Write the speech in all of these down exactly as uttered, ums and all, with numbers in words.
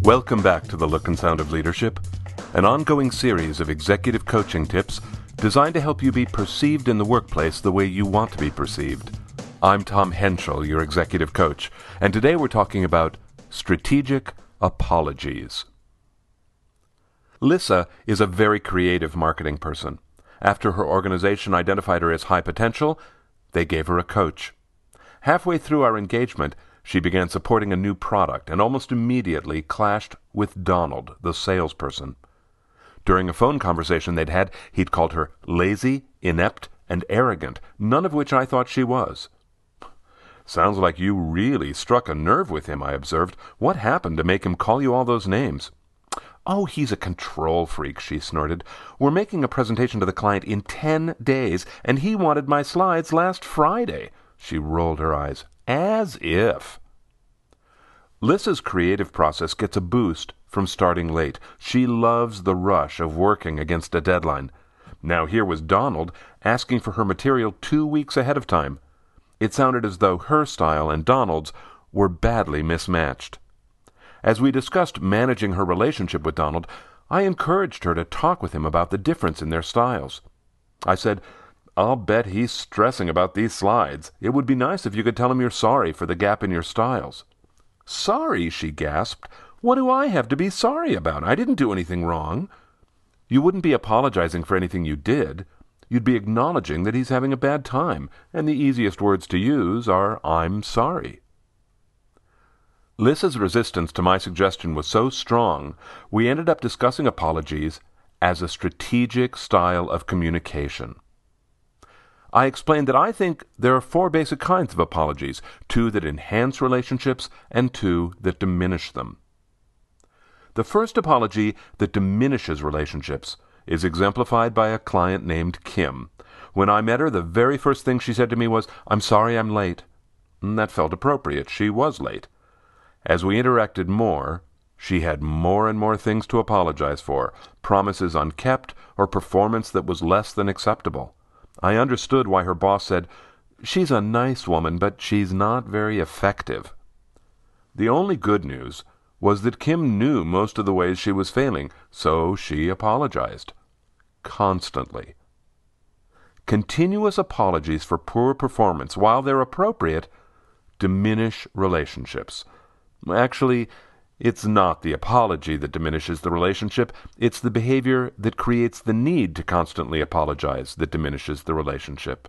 Welcome back to The Look and Sound of Leadership, an ongoing series of executive coaching tips designed to help you be perceived in the workplace the way you want to be perceived. I'm Tom Henschel, your executive coach, and today we're talking about strategic apologies. Lissa is a very creative marketing person. After her organization identified her as high potential, they gave her a coach. Halfway through our engagement, she began supporting a new product and almost immediately clashed with Donald, the salesperson. During a phone conversation they'd had, he'd called her lazy, inept, and arrogant, none of which I thought she was. "Sounds like you really struck a nerve with him," I observed. "What happened to make him call you all those names?" "Oh, he's a control freak," she snorted. "We're making a presentation to the client in ten days, and he wanted my slides last Friday." She rolled her eyes. As if. Lissa's creative process gets a boost from starting late. She loves the rush of working against a deadline. Now here was Donald asking for her material two weeks ahead of time. It sounded as though her style and Donald's were badly mismatched. As we discussed managing her relationship with Donald, I encouraged her to talk with him about the difference in their styles. I said, "I'll bet he's stressing about these slides. It would be nice if you could tell him you're sorry for the gap in your styles." "Sorry?" she gasped. "What do I have to be sorry about? I didn't do anything wrong." "You wouldn't be apologizing for anything you did. You'd be acknowledging that he's having a bad time, and the easiest words to use are, 'I'm sorry.'" Lissa's resistance to my suggestion was so strong, we ended up discussing apologies as a strategic style of communication. I explained that I think there are four basic kinds of apologies, two that enhance relationships and two that diminish them. The first apology that diminishes relationships is exemplified by a client named Kim. When I met her, the very first thing she said to me was, "I'm sorry I'm late." And that felt appropriate. She was late. As we interacted more, she had more and more things to apologize for, promises unkept or performance that was less than acceptable. I understood why her boss said, "She's a nice woman, but she's not very effective." The only good news was that Kim knew most of the ways she was failing, so she apologized. Constantly. Continuous apologies for poor performance, while they're appropriate, diminish relationships. Actually, it's not the apology that diminishes the relationship. It's the behavior that creates the need to constantly apologize that diminishes the relationship.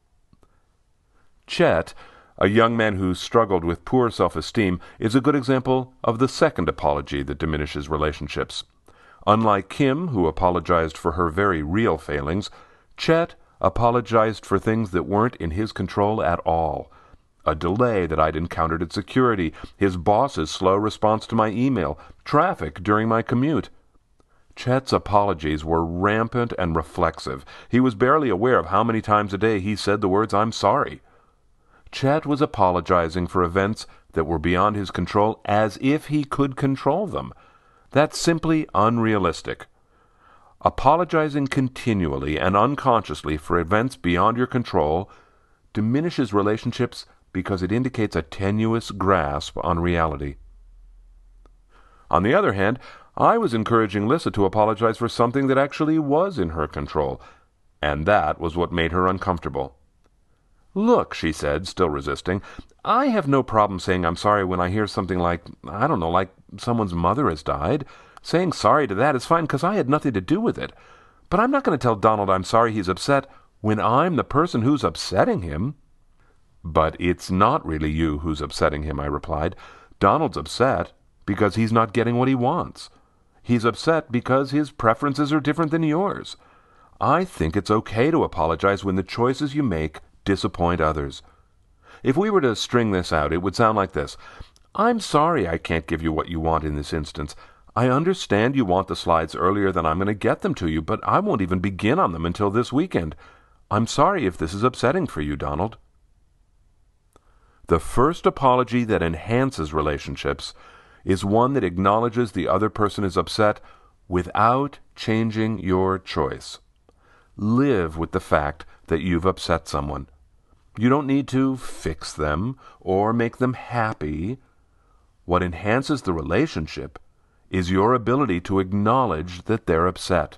Chet, a young man who struggled with poor self-esteem, is a good example of the second apology that diminishes relationships. Unlike Kim, who apologized for her very real failings, Chet apologized for things that weren't in his control at all. A delay that I'd encountered at security, his boss's slow response to my email, traffic during my commute. Chet's apologies were rampant and reflexive. He was barely aware of how many times a day he said the words, "I'm sorry." Chet was apologizing for events that were beyond his control as if he could control them. That's simply unrealistic. Apologizing continually and unconsciously for events beyond your control diminishes relationships because it indicates a tenuous grasp on reality. On the other hand, I was encouraging Lissa to apologize for something that actually was in her control, and that was what made her uncomfortable. "Look," she said, still resisting, "I have no problem saying I'm sorry when I hear something like, I don't know, like someone's mother has died. Saying sorry to that is fine because I had nothing to do with it. But I'm not going to tell Donald I'm sorry he's upset when I'm the person who's upsetting him." "But it's not really you who's upsetting him," I replied. "Donald's upset because he's not getting what he wants. He's upset because his preferences are different than yours. I think it's okay to apologize when the choices you make disappoint others. If we were to string this out, it would sound like this. I'm sorry I can't give you what you want in this instance. I understand you want the slides earlier than I'm going to get them to you, but I won't even begin on them until this weekend. I'm sorry if this is upsetting for you, Donald." The first apology that enhances relationships is one that acknowledges the other person is upset without changing your choice. Live with the fact that you've upset someone. You don't need to fix them or make them happy. What enhances the relationship is your ability to acknowledge that they're upset.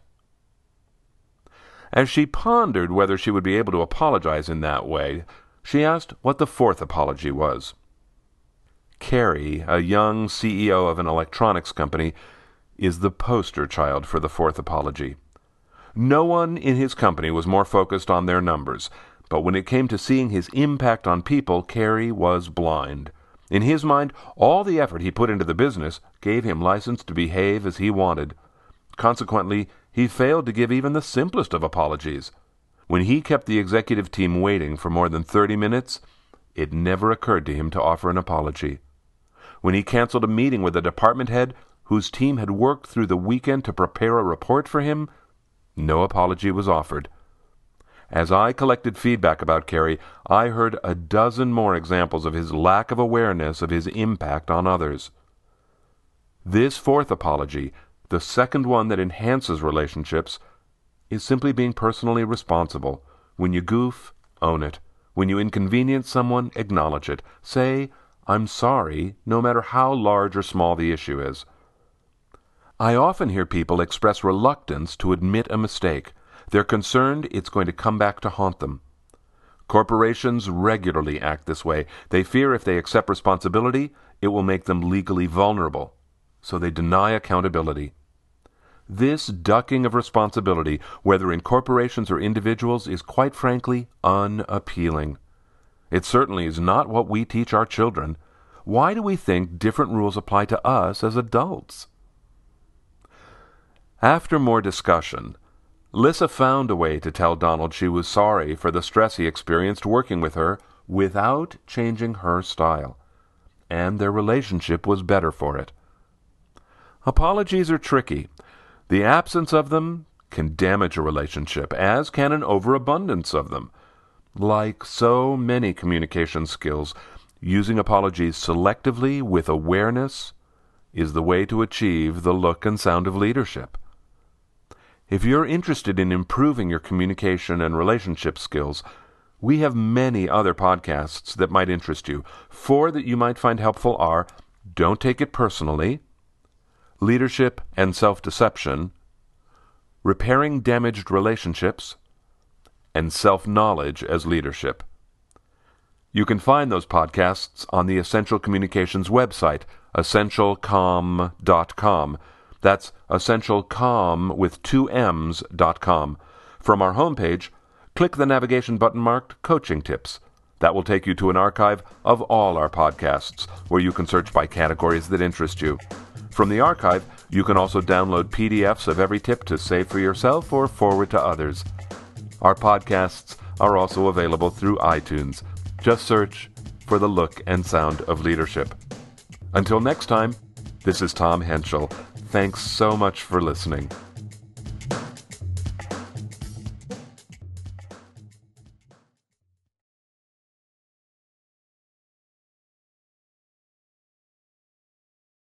As she pondered whether she would be able to apologize in that way, she asked what the fourth apology was. Carrie, a young C E O of an electronics company, is the poster child for the fourth apology. No one in his company was more focused on their numbers, but when it came to seeing his impact on people, Carrie was blind. In his mind, all the effort he put into the business gave him license to behave as he wanted. Consequently, he failed to give even the simplest of apologies. When he kept the executive team waiting for more than thirty minutes, it never occurred to him to offer an apology. When he canceled a meeting with a department head whose team had worked through the weekend to prepare a report for him, no apology was offered. As I collected feedback about Carrie, I heard a dozen more examples of his lack of awareness of his impact on others. This fourth apology, the second one that enhances relationships, is simply being personally responsible. When you goof, own it. When you inconvenience someone, acknowledge it. Say, "I'm sorry," no matter how large or small the issue is. I often hear people express reluctance to admit a mistake. They're concerned it's going to come back to haunt them. Corporations regularly act this way. They fear if they accept responsibility, it will make them legally vulnerable. So they deny accountability. This ducking of responsibility, whether in corporations or individuals, is quite frankly unappealing. It certainly is not what we teach our children. Why do we think different rules apply to us as adults? After more discussion, Lissa found a way to tell Donald she was sorry for the stress he experienced working with her without changing her style, and their relationship was better for it. Apologies are tricky. The absence of them can damage a relationship, as can an overabundance of them. Like so many communication skills, using apologies selectively with awareness is the way to achieve the look and sound of leadership. If you're interested in improving your communication and relationship skills, we have many other podcasts that might interest you. Four that you might find helpful are Don't Take It Personally, Leadership and Self-Deception, Repairing Damaged Relationships, and Self-Knowledge as Leadership. You can find those podcasts on the Essential Communications website, essential com dot com. That's essentialcom with two M's dot com. From our homepage, click the navigation button marked Coaching Tips. That will take you to an archive of all our podcasts, where you can search by categories that interest you. From the archive, you can also download P D Fs of every tip to save for yourself or forward to others. Our podcasts are also available through iTunes. Just search for the look and sound of leadership. Until next time, this is Tom Henschel. Thanks so much for listening.